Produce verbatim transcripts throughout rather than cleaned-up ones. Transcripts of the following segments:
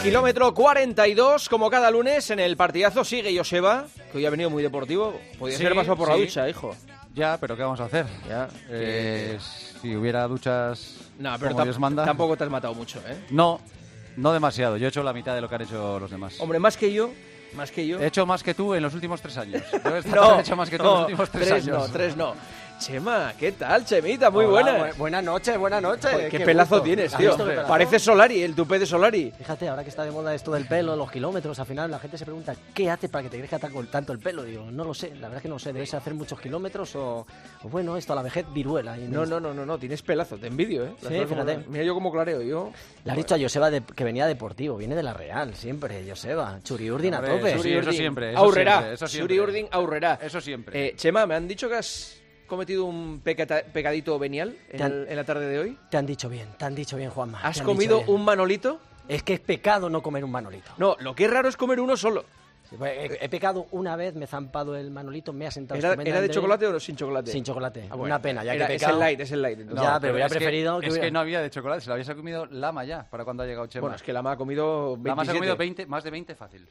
Kilómetro cuarenta y dos, como cada lunes, en el partidazo sigue Joseba, que hoy ha venido muy deportivo. Podría Sí, ser pasado por sí. la ducha, hijo. Ya, pero ¿qué vamos a hacer? Ya, Eh, si hubiera duchas No, pero como tam- Dios manda... tampoco te has matado mucho, ¿eh? No, no demasiado. Yo he hecho la mitad de lo que han hecho los demás. Hombre, más que yo, más que yo. He hecho más que tú en los últimos tres años. Yo esta No, vez he hecho más que tú en no, los últimos tres, tres años. no, tres no. Chema, ¿qué tal, Chemita? Muy Hola, buenas. bu- buenas noches, buenas noches. Joder, qué, Qué pelazo gusto. tienes, ¿Has tío. visto qué pelazo? Parece Solari, el tupé de Solari. Fíjate, ahora que está de moda esto del pelo, los kilómetros, al final la gente se pregunta ¿qué haces para que te crezca tan- tanto el pelo? Digo, no lo sé, la verdad es que no lo sé, debes hacer muchos kilómetros o, o bueno, esto a la vejez viruela. Y No, no, no, no, no, tienes pelazo, te envidio, ¿eh? Las Sí, cosas como fíjate. son. Mira yo como clareo, yo... Le has dicho a Joseba de- que venía deportivo, viene de la Real, siempre, Joseba. Churiurdin a Hombre, tope. eso sí, eso siempre, eso aurrerá. siempre, eso siempre. Suri Urdin aurrerá. Eso siempre. Eh, Chema, me han dicho que has cometido un pecata- pecadito venial en, Te han- el- en la tarde de hoy. Te han dicho bien, te han dicho bien, Juanma. ¿Has te han comido dicho bien. un manolito? Es que es pecado no comer un manolito. No, lo que es raro es comer uno solo. Sí, pues, he, he pecado una vez, me he zampado el manolito, me ha sentado ¿Era, estupendamente ¿era de bien. chocolate o sin chocolate? Sin chocolate. Ah, bueno. Una pena, ya Era- que he es pecado. el light, es el light. entonces. Ya, pero hubiera es que- preferido que Es hubiera- que no había de chocolate, se lo habías comido Lama ya, para cuando ha llegado Chema. Bueno, es que la ma ha comido veintisiete. Lama se ha comido veinte, más de veinte fácil.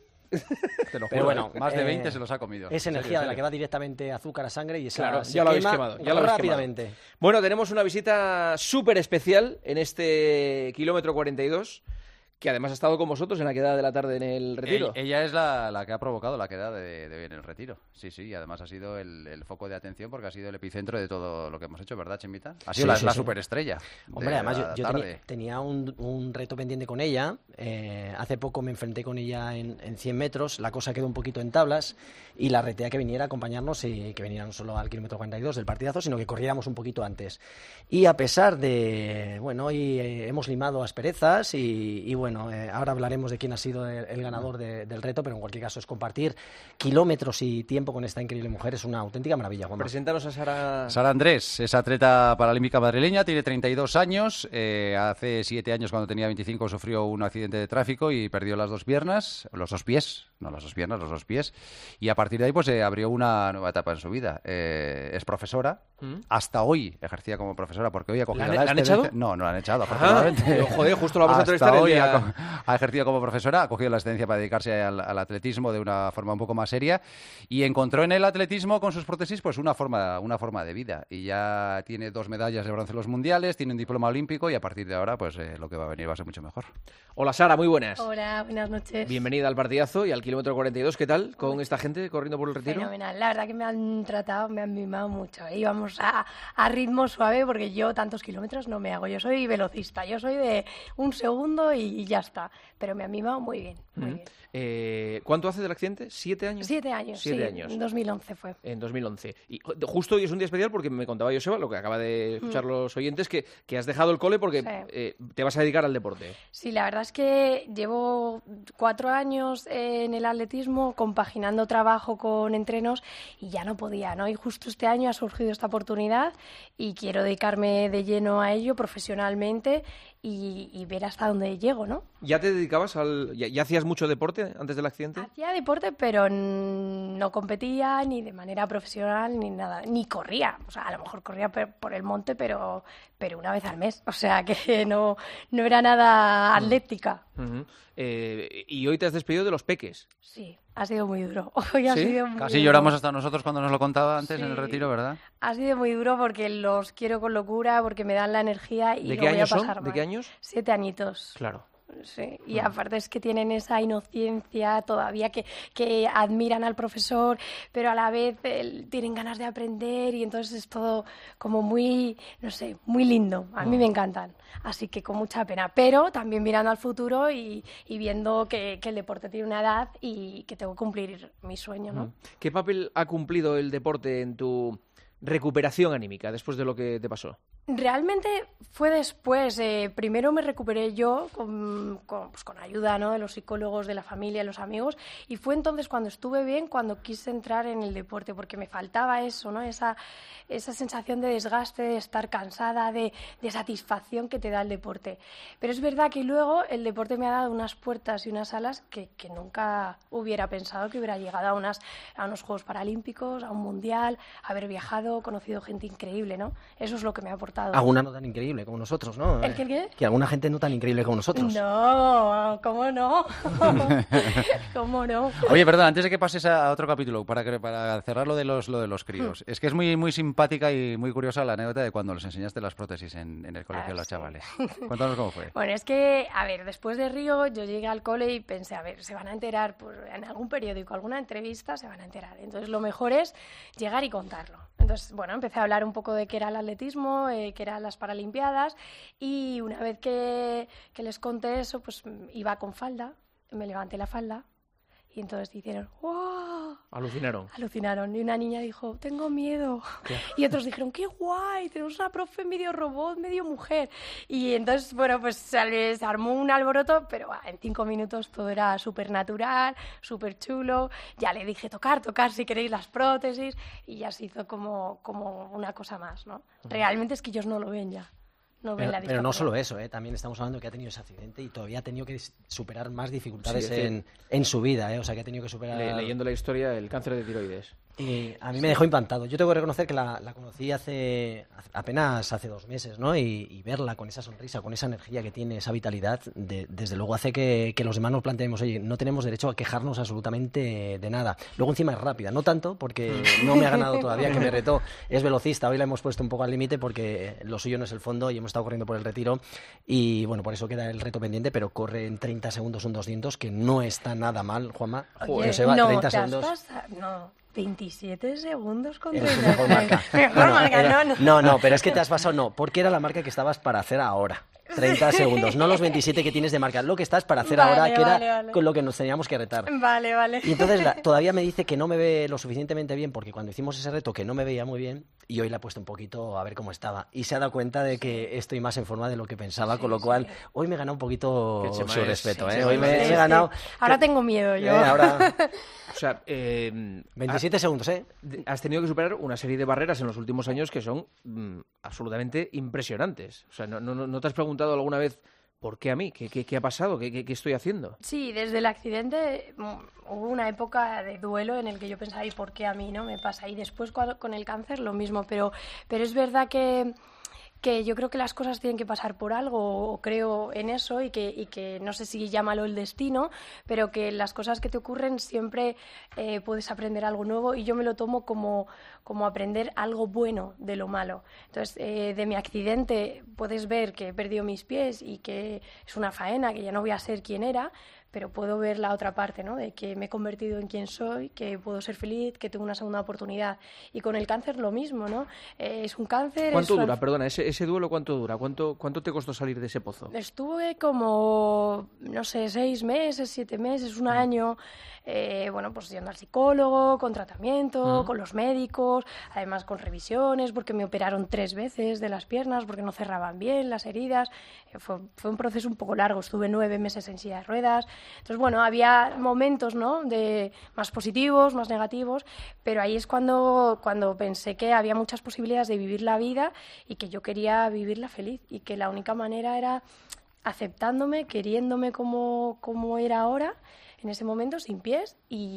Te lo juro, Pero bueno, ¿eh? más de eh, veinte se los ha comido. Es En energía serio, en de la que serio. va directamente azúcar a sangre y esa Claro, se ya lo habéis quema quemado. Ya lo habéis rápidamente. quemado. Bueno, tenemos una visita súper especial en este kilómetro cuarenta y dos, que además ha estado con vosotros en la quedada de la tarde en el retiro. Ella, ella es la, la que ha provocado la queda de, de en el retiro. Sí, sí, y además ha sido el, el foco de atención porque ha sido el epicentro de todo lo que hemos hecho, ¿verdad, Chemita? Ha sido Sí, la, sí, la sí. superestrella. Hombre, de además yo, la yo tarde. tenía, tenía un, un reto pendiente con ella. Eh, hace poco me enfrenté con ella en, en cien metros. La cosa quedó un poquito en tablas y la reté a que viniera a acompañarnos y que viniera no solo al kilómetro cuarenta y dos del partidazo, sino que corriéramos un poquito antes. Y a pesar de, bueno, hoy eh, hemos limado asperezas y, y bueno, eh, ahora hablaremos de quién ha sido el, el ganador de- del reto, pero en cualquier caso es compartir kilómetros y tiempo con esta increíble mujer. Es una auténtica maravilla, Juanma. Preséntanos a Sara... Sara Andrés es atleta paralímpica madrileña, tiene treinta y dos años. Eh, hace siete años, cuando tenía veinticinco, sufrió un accidente de tráfico y perdió las dos piernas, los dos pies, no las dos piernas, los dos pies. Y a partir de ahí, pues eh, abrió una nueva etapa en su vida. Eh, es profesora. ¿Mm? Hasta hoy ejercía como profesora, porque hoy ha cogido ¿La han- la la han excedencia- echado? No, no la han echado, Ah, afortunadamente. pero, joder, justo lo vamos a Hasta entrevistar el hoy día- ha, co- ha ejercido como profesora, ha cogido la excedencia para dedicarse al, al atletismo de una forma un poco más seria y encontró en el atletismo con sus prótesis pues una forma, una forma de vida. Y ya tiene dos medallas de bronce en los mundiales, tiene un diploma olímpico y a partir de ahora pues eh, lo que va a venir va a ser mucho mejor. Hola, Sara, muy buenas. Hola, buenas noches. Bienvenida al partidazo y al kilómetro cuarenta y dos. ¿Qué tal con esta gente corriendo por el retiro? Fenomenal. La verdad que me han tratado, me han mimado mucho. Íbamos a, a ritmo suave porque yo tantos kilómetros no me hago. Yo soy velocista, yo soy de un segundo y ya está. Pero me han mimado muy bien, muy Mm. bien. Eh, ¿Cuánto hace del accidente? ¿Siete años? Siete años, Siete sí. años. En dos mil once fue. En dos mil once. Y ju- justo hoy es un día especial porque me contaba Joseba, lo que acaba de escuchar los oyentes, que, que has dejado el cole porque Sí. eh, te vas a dedicar al deporte. Sí, la verdad es que llevo cuatro años en el atletismo compaginando trabajo con entrenos y ya no podía, ¿no? Y justo este año ha surgido esta oportunidad y quiero dedicarme de lleno a ello profesionalmente y, y ver hasta dónde llego, ¿no? ¿Ya te dedicabas al... ya, ya hacías mucho deporte antes del accidente? Hacía deporte, pero n- no competía ni de manera profesional ni nada, ni corría. O sea, a lo mejor corría per- por el monte, pero, pero una vez al mes. O sea, que no, no era nada atlética. Ujú. Eh, y hoy te has despedido de los peques. Sí, ha sido muy duro. Hoy ha ¿Sí? sido muy Casi duro. lloramos hasta nosotros cuando nos lo contaba antes en el Sí. retiro, ¿verdad? Ha sido muy duro porque los quiero con locura, porque me dan la energía y ¿De lo qué voy años a son? pasar ¿De mal. qué años? Siete añitos. Claro. Sí, y aparte es que tienen esa inocencia todavía que, que admiran al profesor, pero a la vez eh, tienen ganas de aprender y entonces es todo como muy, no sé, muy lindo. A mí me encantan, así que con mucha pena, pero también mirando al futuro y, y viendo que, que el deporte tiene una edad y que tengo que cumplir mi sueño, ¿no? ¿Qué papel ha cumplido el deporte en tu recuperación anímica después de lo que te pasó? Realmente fue después. Eh, primero me recuperé yo con, con, pues con ayuda, ¿no?, de los psicólogos, de la familia, de los amigos, y fue entonces cuando estuve bien, cuando quise entrar en el deporte, porque me faltaba eso, ¿no?, esa, esa sensación de desgaste, de estar cansada, de, de satisfacción que te da el deporte. Pero es verdad que luego el deporte me ha dado unas puertas y unas alas que, que nunca hubiera pensado que hubiera llegado a, unas, a unos Juegos Paralímpicos, a un Mundial, haber viajado, conocido gente increíble, ¿no? Eso es lo que me ha aportado gustado. Alguna no tan increíble como nosotros, ¿no? ¿El qué, el qué? Que alguna gente no tan increíble como nosotros. No, ¿cómo no? ¿Cómo no? Oye, perdón, antes de que pases a otro capítulo, para, que, para cerrar lo de los, lo de los críos, es que es muy, muy simpática y muy curiosa la anécdota de cuando les enseñaste las prótesis en, en el colegio Ah, de los sí. chavales. Cuéntanos cómo fue. Bueno, es que, a ver, después de Río yo llegué al cole y pensé, a ver, se van a enterar por, en algún periódico, alguna entrevista, se van a enterar. Entonces lo mejor es llegar y contarlo. Entonces, bueno, empecé a hablar un poco de qué era el atletismo, eh, qué eran las Paralimpiadas, y una vez que, que les conté eso, pues iba con falda, me levanté la falda y entonces dijeron, ¡wow! Alucinaron. Alucinaron. Y una niña dijo, tengo miedo. Y otros dijeron, qué guay, tenemos una profe medio robot, medio mujer. Y entonces, bueno, pues se, se armó un alboroto, pero ah, en cinco minutos todo era súper natural, súper chulo. Ya le dije, tocar, tocar si queréis las prótesis. Y ya se hizo como, como una cosa más, ¿no? Realmente es que ellos no lo ven ya. No ven Pero, la pero no discapacidad. solo eso, ¿eh? También estamos hablando que ha tenido ese accidente y todavía ha tenido que superar más dificultades Sí, es en, en su vida, ¿eh? O sea, que ha tenido que superar... Le- leyendo la historia, el cáncer de tiroides. Y a mí me dejó impactado. Yo tengo que reconocer que la, la conocí hace hace- apenas hace dos meses, ¿no? Y, y verla con esa sonrisa, con esa energía que tiene, esa vitalidad, de- desde luego hace que, que los demás nos planteemos, oye, no tenemos derecho a quejarnos absolutamente de nada. Luego encima es rápida, no tanto, porque no me ha ganado todavía, que me retó. Es velocista, hoy la hemos puesto un poco al límite porque lo suyo no es el fondo y hemos estado corriendo por el retiro. Y bueno, por eso queda el reto pendiente, pero corre en treinta segundos un doscientos, que no está nada mal, Juanma. Oye, Joseba, no, treinta te has segundos. pasado- no, veintisiete segundos con Eres tu treinta y mejor seis. marca. Mejor No, no, marca, era- no, no. no, no, pero es que te has pasado, no, porque era la marca que estabas para hacer ahora. treinta segundos, no los veintisiete que tienes de marca, lo que estás para hacer Vale, ahora, que vale, era vale. con lo que nos teníamos que retar. Vale, vale. Y entonces la- todavía me dice que no me ve lo suficientemente bien, porque cuando hicimos ese reto que no me veía muy bien, y hoy la he puesto un poquito a ver cómo estaba. Y se ha dado cuenta de que estoy más en forma de lo que pensaba, Sí, con lo cual sí. hoy me he ganado un poquito Que Chema su es- respeto. sí, ¿eh? Chema Hoy me, es- me Sí, he ganado... sí. Ahora tengo miedo yo. Eh, ahora O sea, eh, veintisiete segundos, ¿eh? ha- has tenido que superar una serie de barreras en los últimos años que son mm, absolutamente impresionantes. O sea, ¿no, no, no te has preguntado alguna vez por qué a mí? ¿Qué, qué, qué ha pasado? ¿Qué, qué, qué estoy haciendo? Sí, desde el accidente mm, hubo una época de duelo en el que yo pensaba, ¿y por qué a mí no me pasa? Y después cua- con el cáncer lo mismo, pero, pero es verdad que, que yo creo que las cosas tienen que pasar por algo, o creo en eso, y que, y que no sé si llámalo el destino, pero que las cosas que te ocurren siempre eh, puedes aprender algo nuevo, y yo me lo tomo como, como aprender algo bueno de lo malo. Entonces, eh, de mi accidente puedes ver que he perdido mis pies y que es una faena, que ya no voy a ser quien era, pero puedo ver la otra parte, ¿no? De que me he convertido en quien soy, que puedo ser feliz, que tengo una segunda oportunidad. Y con el cáncer lo mismo, ¿no? Eh, es un cáncer... ¿Cuánto es una- dura? Perdona, ese, ese duelo, ¿cuánto dura? ¿Cuánto, ¿Cuánto te costó salir de ese pozo? Estuve como, no sé, seis meses, siete meses, un año, eh, bueno, pues yendo al psicólogo, con tratamiento, con los médicos, además con revisiones, porque me operaron tres veces de las piernas, porque no cerraban bien las heridas. Eh, fue, fue un proceso un poco largo, estuve nueve meses en silla de ruedas. Entonces, bueno, había momentos, ¿no?, de más positivos, más negativos, pero ahí es cuando, cuando pensé que había muchas posibilidades de vivir la vida y que yo quería vivirla feliz, y que la única manera era aceptándome, queriéndome como, como era ahora, en ese momento, sin pies,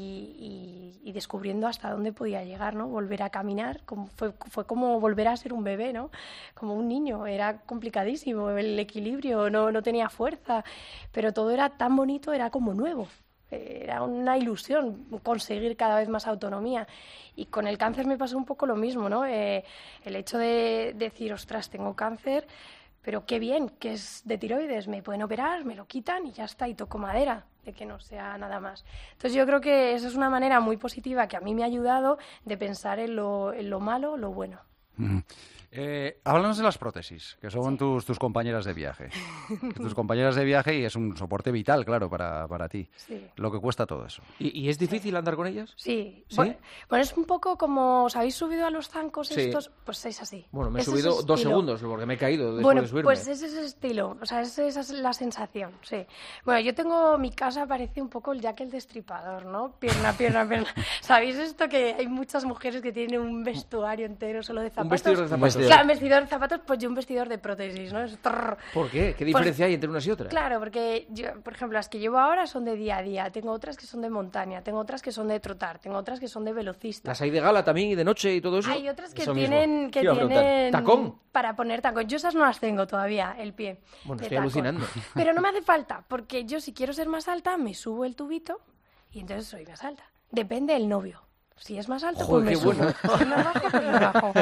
y, y- y descubriendo hasta dónde podía llegar, ¿no? Volver a caminar, como fue, fue como volver a ser un bebé, ¿no? Como un niño, era complicadísimo, el equilibrio, no, no tenía fuerza, pero todo era tan bonito, era como nuevo. Era una ilusión conseguir cada vez más autonomía. Y con el cáncer me pasó un poco lo mismo, ¿no? Eh, el hecho de decir, ostras, tengo cáncer, pero qué bien, que es de tiroides, me pueden operar, me lo quitan y ya está, y toco madera de que no sea nada más. Entonces yo creo que esa es una manera muy positiva que a mí me ha ayudado de pensar en lo, en lo malo, lo bueno. Mm. Eh, háblanos de las prótesis, que son tus, tus compañeras de viaje. Tus compañeras de viaje, y es un soporte vital, claro, para, para ti. Sí. Lo que cuesta todo eso. ¿Y, y es difícil andar con ellas? Sí. ¿Sí? Bueno, bueno, es un poco como, ¿os habéis subido a los zancos Sí. estos? Pues es así. Bueno, me he Es subido ese dos estilo. segundos porque me he caído después Bueno, de subirme. pues es ese estilo, o sea, es- esa es la sensación, sí. Bueno, yo tengo, mi casa parece un poco el Jack el Destripador, ¿no? Pierna, pierna, pierna. ¿Sabéis esto que hay muchas mujeres que tienen un vestuario entero solo de Un zapatos? vestido de Un zapatos. vestidor. Claro, un vestidor de zapatos, pues yo un vestidor de prótesis, ¿no? Es trrr. ¿Por qué? ¿Qué diferencia hay entre unas y otras? Claro, porque yo, por ejemplo, las que llevo ahora son de día a día, tengo otras que son de montaña, tengo otras que son de trotar, tengo otras que son de velocista. ¿Las hay de gala también y de noche y todo eso? Hay otras que Eso mismo. tienen, que Te iba a preguntar. tienen ¿Tacón? para poner tacón. Yo esas no las tengo todavía, el pie. Bueno, de estoy tacón. alucinando. Pero no me hace falta, porque yo si quiero ser más alta, me subo el tubito y entonces soy más alta. Depende del novio. Si es más alto, Joder, pues me qué subo. bueno. Si es más bajo, pues me bajo.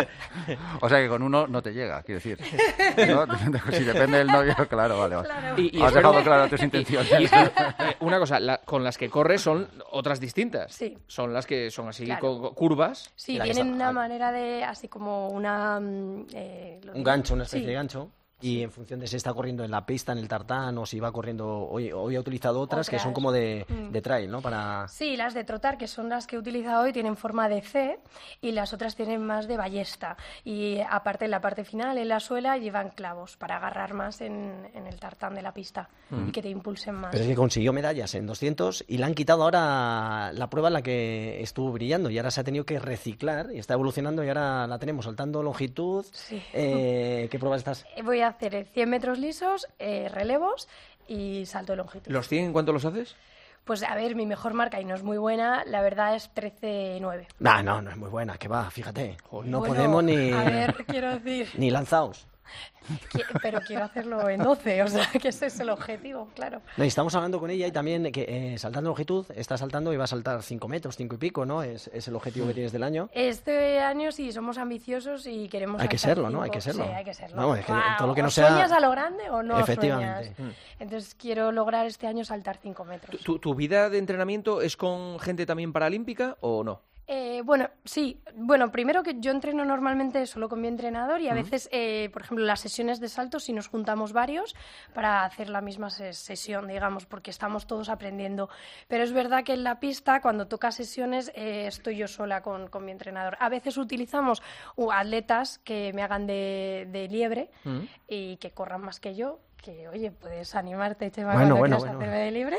O sea que con uno no te llega, quiero decir. ¿No? Si depende del novio, claro, vale, vale. Claro. Y, y Has espero- dejado claro tus intenciones. y- y espero- eh, una cosa, la- con las que corres son otras distintas. Sí. Son las que son así Claro. con- con curvas. Sí, La que tienen está- una ah. manera de, así como una... mm, eh, lo Un digo. gancho, una especie Sí. de gancho. Y en función de si está corriendo en la pista, en el tartán, o si va corriendo... Hoy, hoy ha utilizado otras, que son Otras. como de, Mm. de trail, ¿no? Para... Sí, las de trotar, que son las que he utilizado hoy, tienen forma de C y las otras tienen más de ballesta. Y aparte, en la parte final, en la suela, llevan clavos para agarrar más en, en el tartán de la pista y que te impulsen más. Pero es que consiguió medallas en doscientos y le han quitado ahora la prueba en la que estuvo brillando y ahora se ha tenido que reciclar y está evolucionando y ahora la tenemos saltando longitud. Sí. Eh, ¿Qué pruebas estás? Eh, Voy a hacer eh, cien metros lisos, eh, relevos y salto de longitud. ¿Los cien en cuánto los haces? Pues a ver, mi mejor marca, y no es muy buena, la verdad es trece nueve. No, no, no es muy buena, que va, fíjate. No Bueno, podemos ni, A ver, quiero decir, ni lanzaos. qui- pero quiero hacerlo en doce, o sea, que ese es el objetivo, claro. No, y estamos hablando con ella y también que eh, saltando longitud, está saltando y va a saltar cinco metros, cinco y pico, ¿no? Es, es el objetivo que tienes del año. Este año sí somos ambiciosos y queremos. Hay que saltar serlo, ¿no? cinco. Hay que serlo. Sí, hay que serlo. Vamos, es que Guau, todo lo que no o sea- ¿Sueñas a lo grande o no Efectivamente. sueñas? Entonces quiero lograr este año saltar cinco metros. ¿Tu, tu- tu vida de entrenamiento es con gente también paralímpica o no? Eh, bueno, sí. Bueno, primero que yo entreno normalmente solo con mi entrenador y a veces, eh, por ejemplo, las sesiones de salto, si nos juntamos varios para hacer la misma ses- sesión, digamos, porque estamos todos aprendiendo. Pero es verdad que en la pista, cuando toca sesiones, eh, estoy yo sola con, con mi entrenador. A veces utilizamos uh, atletas que me hagan de, de liebre Mm. y que corran más que yo. Que, oye, puedes animarte, Chema, Bueno, cuando bueno, quieras bueno. hacerme de libre.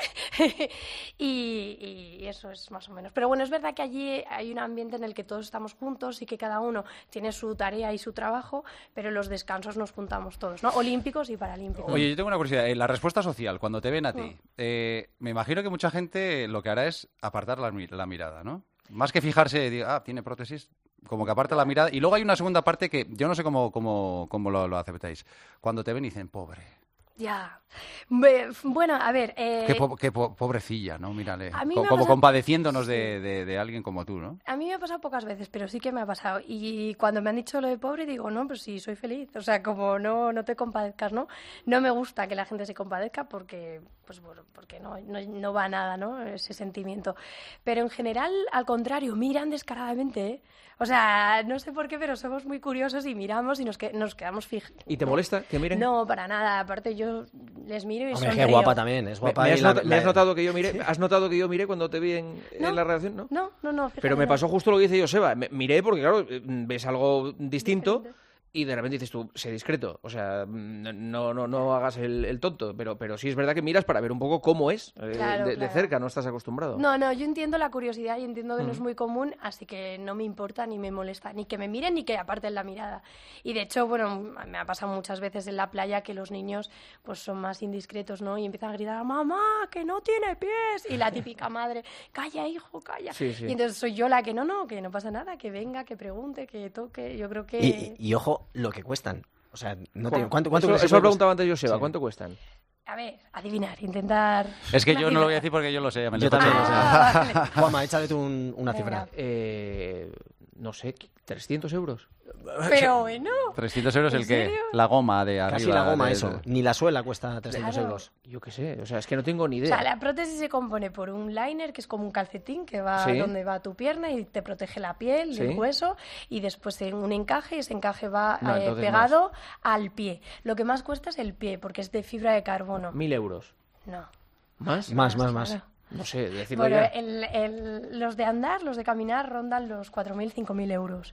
y, y eso es más o menos. Pero bueno, es verdad que allí hay un ambiente en el que todos estamos juntos y que cada uno tiene su tarea y su trabajo, pero en los descansos nos juntamos todos, ¿no? Olímpicos y paralímpicos. Oye, yo tengo una curiosidad. Eh, La respuesta social, cuando te ven a ti, eh, me imagino que mucha gente lo que hará es apartar la, mi- la mirada, ¿no? Más que fijarse, diga, ah, tiene prótesis, como que aparta la mirada. Y luego hay una segunda parte que yo no sé cómo, cómo, cómo lo, lo aceptáis. Cuando te ven y dicen, pobre, Ya. Be- Bueno, a ver... eh, qué, po- qué po- pobrecilla, ¿no? Mírale. A mí Co- me ha como pasado- compadeciéndonos de, de- de alguien como tú, ¿no? A mí me ha pasado pocas veces, pero sí que me ha pasado. Y cuando me han dicho lo de pobre, digo, no, pues sí, soy feliz. O sea, como no, no te compadezcas, ¿no? No me gusta que la gente se compadezca porque, pues bueno, porque no, no, no va a nada, ¿no? Ese sentimiento. Pero en general, al contrario, miran descaradamente, ¿eh? O sea, no sé por qué, pero somos muy curiosos y miramos y nos, que- nos quedamos fijos. ¿Y te molesta que miren? No, para nada. Aparte, yo les miro y Hombre, qué sonrío. guapa también, es ¿Me, guapa. me y has, la- nota- me la- has notado que yo miré? ¿Has notado que yo miré cuando te vi en, en No. la redacción? ¿No? No, no, no. Pero fíjate, me no. pasó justo lo que dice Joseba. Me- miré porque, claro, eh, ves algo distinto Diferente. y de repente dices tú, sé discreto. O sea, mm, no, no, no hagas el, el tonto. Pero, pero sí es verdad que miras para ver un poco cómo es eh, Claro, de, de claro. cerca, no estás acostumbrado. No, no, yo entiendo la curiosidad y entiendo que no es muy común, así que no me importa ni me molesta, ni que me miren ni que aparten la mirada. Y de hecho, bueno, me ha pasado muchas veces en la playa que los niños pues son más indiscretos, ¿no? Y empiezan a gritar, mamá, que no tiene pies. Y la típica madre, calla, hijo, calla. Sí, sí. Y entonces soy yo la que no, no, que no pasa nada, que venga, que pregunte, que toque. Yo creo que... Y, y- y ojo, lo que cuestan. O sea, no te- ¿Cuánto, ¿cuánto, cuánto eso, crees que eso lo puede preguntaba costar? antes Joseba. Sí. ¿Cuánto cuestan? A ver, adivinar, intentar... Es que una yo no lo voy a cifra. decir porque yo lo sé. ya me lo Yo he también lo pasado. sé. Ah, vale. Juanma, échale tú un- una Venga. cifra. Eh, no sé, trescientos euros. Pero bueno... trescientos euros ¿En el que serio? la goma de arriba. Casi la goma, de- eso. Ni la suela cuesta trescientos Claro. euros. Yo qué sé, o sea, es que no tengo ni O idea. sea, la prótesis se compone por un liner, que es como un calcetín que va Sí. donde va tu pierna y te protege la piel, Sí. el hueso, y después en un encaje, y ese encaje va No, eh, entonces pegado al pie. Lo que más cuesta es el pie, porque es de fibra de carbono. Mil euros. No. ¿Más? Más, más, más. claro. No sé, decirlo Bueno, ya. el- el- los de andar, los de caminar, rondan los cuatro mil, cinco mil euros.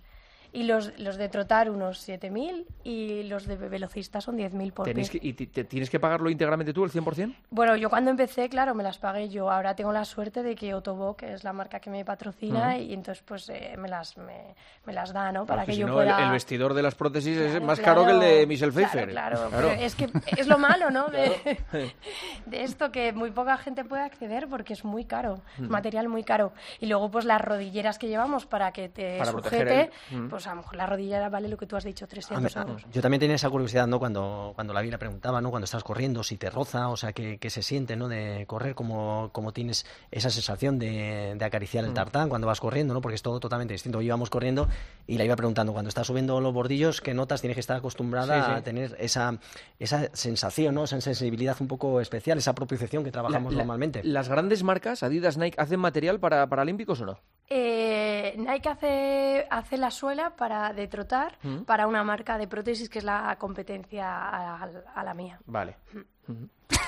Y los, los de trotar unos siete mil y los de velocistas son diez mil por pie. Que, ¿Y te, te, tienes que pagarlo íntegramente tú, el cien por cien? Bueno, yo cuando empecé, claro, me las pagué yo. Ahora tengo la suerte de que Otobo, que es la marca que me patrocina, uh-huh. y entonces pues eh, me, las, me, me las da, ¿no? Para Porque que si yo no, pueda... el, el vestidor de las prótesis claro, es más claro, caro que el de Michelle Pfeiffer. Claro, claro, claro. Pero es que es lo malo, ¿no? De, de esto, que muy poca gente puede acceder porque es muy caro, es uh-huh. material muy caro. Y luego pues las rodilleras que llevamos para que te para sujete, uh-huh. pues a lo mejor la rodillera vale lo que tú has dicho, trescientos euros. Yo también tenía esa curiosidad, ¿no? Cuando, cuando la vi, la preguntaba, ¿no? Cuando estás corriendo, si te roza, o sea, qué, qué se siente, ¿no? De correr, como, como tienes esa sensación de, de acariciar el tartán cuando vas corriendo, ¿no? Porque es todo totalmente distinto. Íbamos corriendo y la iba preguntando, cuando estás subiendo los bordillos, ¿qué notas tienes que estar acostumbrada sí, sí. a tener esa, esa sensación, ¿no? Esa sensibilidad un poco especial, esa propiocepción que trabajamos la, la, normalmente? ¿Las grandes marcas, Adidas, Nike, hacen material para paralímpicos o no? Eh, Nike hace, hace la suela para de trotar ¿Mm? para una marca de prótesis que es la competencia a, a la mía. Vale. ¿Mm?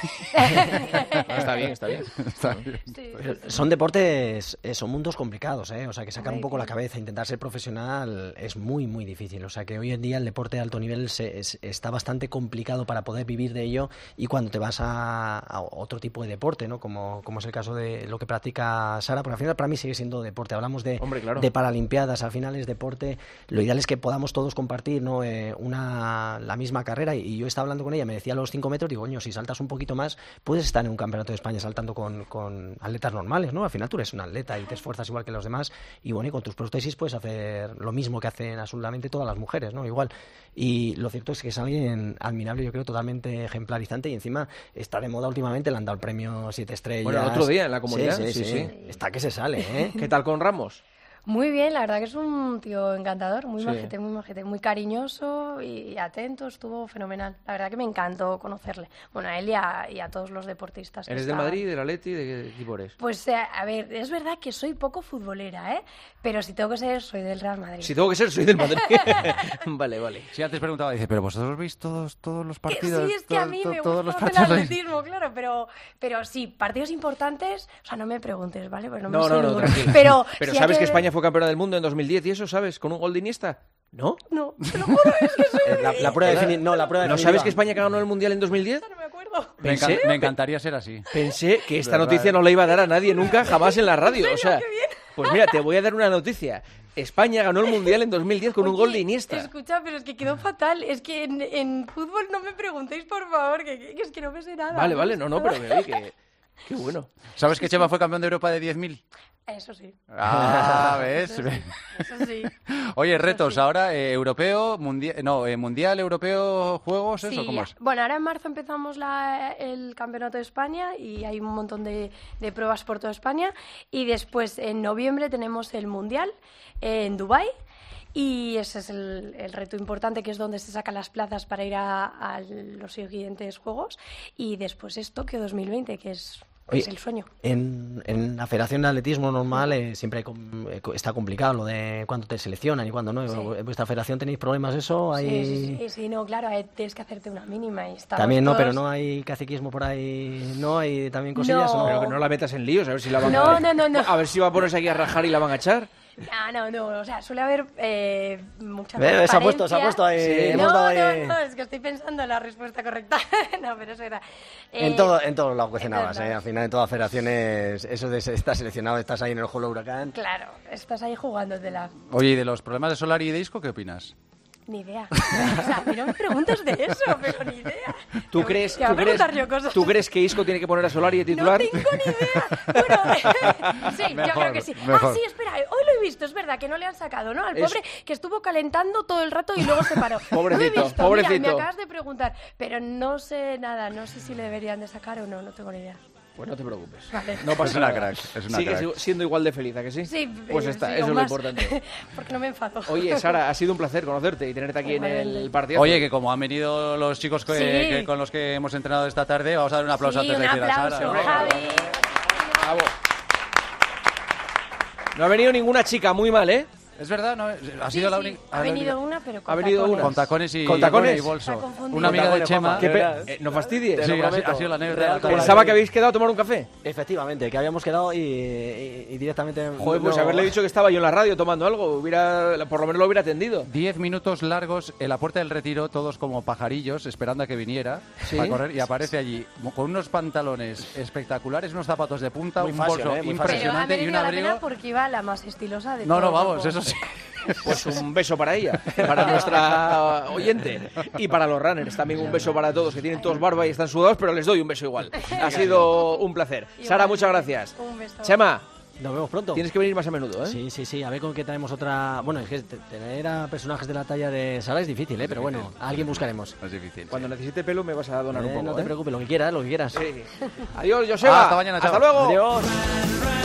está bien, está bien. Está bien. Sí. Son deportes, eh, son mundos complicados, ¿eh? O sea, que sacar un poco la cabeza, intentar ser profesional es muy, muy difícil. O sea, que hoy en día el deporte de alto nivel se, es, está bastante complicado para poder vivir de ello, y cuando te vas a, a otro tipo de deporte, ¿no? Como, como es el caso de lo que practica Sara, porque al final para mí sigue siendo deporte. Hablamos de, Hombre, claro. de paralimpiadas, al final es deporte. Lo ideal es que podamos todos compartir, ¿no? eh, una, la misma carrera, y, y yo estaba hablando con ella, me decía a los cinco metros, digo, coño, si saltas un poquito más, puedes estar en un campeonato de España saltando con, con atletas normales, ¿no? Al final tú eres un atleta y te esfuerzas igual que los demás, y bueno, y con tus prótesis puedes hacer lo mismo que hacen absolutamente todas las mujeres, ¿no? Igual. Y lo cierto es que es alguien admirable, yo creo, totalmente ejemplarizante, y encima está de moda últimamente, le han dado el premio siete estrellas. Bueno, el otro día en la comunidad. Sí, sí, sí, sí. sí. Está que se sale, ¿eh? ¿Qué tal con Ramos? Muy bien, la verdad que es un tío encantador, muy sí. majete, muy majete, muy cariñoso y atento, estuvo fenomenal. La verdad que me encantó conocerle. Bueno, a él y a, y a todos los deportistas. ¿Eres del Madrid, del Atleti, de qué equipo eres? Pues, eh, a ver, es verdad que soy poco futbolera, ¿eh? Pero si tengo que ser, soy del Real Madrid. Si tengo que ser, soy del Madrid. Vale, vale. Si antes preguntaba, dice, pero vosotros veis todos, todos los partidos. Sí, es que todo, a mí todo, me todos gusta los el atletismo, claro, pero, pero sí, partidos importantes, o sea, no me preguntes, ¿vale? Pues no, no, me no, no, tranquila. Pero, pero si ¿sabes que... que España fue campeona del mundo en dos mil diez y eso, sabes? Con un gol de Iniesta. ¿No? No, te lo juro, es que soy... La, la prueba defini- no, la prueba ¿No definitiva. sabes que España ganó el Mundial en dos mil diez? No me acuerdo. Me, Pensé, encan- me encantaría ser así. Pensé que esta noticia no la iba a dar a nadie nunca, jamás en la radio. ¿En serio? O sea, ¡Qué bien! pues mira, te voy a dar una noticia. España ganó el Mundial en dos mil diez con Oye, un gol de Iniesta. Escucha, pero es que quedó fatal. Es que en, en fútbol no me preguntéis, por favor, que, que, que es que no me sé nada. Vale, vale, no, no, pero me vi que... Qué bueno. ¿Sabes que Chema fue campeón de Europa de diez mil? Eso sí. Ah, ¿ves? Eso sí. Eso sí. Oye, Eso retos sí. ahora, eh, europeo, mundial, no, eh, mundial, europeo, juegos, ¿eso Sí, cómo es? bueno, ahora en marzo empezamos la, el Campeonato de España y hay un montón de, de pruebas por toda España. Y después, en noviembre, tenemos el Mundial eh, en Dubái. Y ese es el, el reto importante, que es donde se sacan las plazas para ir a, a los siguientes Juegos. Y después es Tokio dos mil veinte, que es... Oye, es el sueño. En, en la Federación de Atletismo normal eh, siempre hay com- eh, está complicado lo de cuándo te seleccionan y cuándo no. Sí. ¿En vuestra federación tenéis problemas eso? ¿Hay... Sí, sí, sí, sí, no, claro, eh, tienes que hacerte una mínima y estamos También no, todos... pero no hay caciquismo por ahí, ¿no? Hay también cosillas, No. ¿o Pero que no la metas en líos, a ver si la van No, a... no, no, no. A ver si va a ponerse aquí a rajar y la van a echar. Ah, no, no, o sea, suele haber eh, mucha Ve, se ha puesto, se ha transparencia. puesto ahí, Sí. hemos No, dado ahí... no, no, es que estoy pensando en la respuesta correcta. No, pero eso era... eh, En, todo, en todos lados en cuestionabas, todos ¿eh? lados. Al final en todas federaciones, eso de ser- estás seleccionado, estás ahí en el juego del huracán. Claro, estás ahí jugándotela. Oye, ¿y de los problemas de Solari y de Isco qué opinas? Ni idea. O sea, a mí no me preguntes de eso, pero ni idea. ¿Tú Te- crees, te voy a tú, crees, preguntar yo cosas. ¿Tú crees que Isco tiene que poner a Solari de No titular? tengo ni idea. Bueno, sí, yo Mejor, creo que sí. mejor. Ah, sí, espera, hoy lo he visto, es verdad que no le han sacado, ¿no? Al Es- pobre que estuvo calentando todo el rato y luego se paró. Pobrecito, Lo he visto. pobrecito. Mira, me acabas de preguntar, pero no sé nada, no sé si le deberían de sacar o no, no tengo ni idea. Pues no te preocupes. Vale. No pasa Es una nada. crack, es una Sigues crack. siendo igual de feliz, ¿a que sí? Sí, Pues eh, está, sí, eso o es lo más, importante. Porque no me enfado. Oye, Sara, ha sido un placer conocerte y tenerte aquí en el partido. Oye, que como han venido los chicos que, Sí. que con los que hemos entrenado esta tarde, vamos a dar un aplauso Sí, antes de un decir a aplauso, Sara. ¿no? Javi. Bravo. No ha venido ninguna chica, muy mal, ¿eh? Es verdad, ¿no? Ha Sí, sido la sí, única. ha venido una, pero con Ha venido tacones. una. Con tacones y, ¿Con tacones? y bolso. Se ha confundido. Una amiga de Con Chema. tacones, Qué Juanma. pe- eh, no fastidies. Te Sí, lo ha, prometo. ha sido la anécdota. Real de la como la Pensaba ley. que habéis quedado a tomar un café. Efectivamente, que habíamos quedado y, y- y directamente... Joder, pues no- haberle dicho que estaba yo en la radio tomando algo, hubiera, por lo menos lo hubiera atendido. Diez minutos largos en la puerta del Retiro, todos como pajarillos, esperando a que viniera ¿Sí? para correr, y aparece allí con unos pantalones espectaculares, unos zapatos de punta, Muy un fashion, bolso eh, muy fashion. Pero ha impresionante y merecido un la abrigo. pena porque iba la más estilosa de No, todo no, el vamos, grupo. eso sí. Pues un beso para ella, para nuestra oyente y para los runners. También un beso para todos, que tienen todos barba y están sudados, pero les doy un beso igual. Ha sido un placer. Sara, muchas gracias. Un beso. Chema, Nos vemos pronto. tienes que venir más a menudo, ¿eh? Sí, sí, sí. A ver con qué tenemos otra... Bueno, es que te- tener a personajes de la talla de Sara es difícil, ¿eh? Pero bueno, a alguien buscaremos. Es difícil. Cuando necesite pelo me vas a donar un Eh, poco. no te ¿eh? preocupes, lo que quieras, lo que quieras. Sí. Adiós, Joseba. Hasta mañana, chao. Hasta luego. Adiós.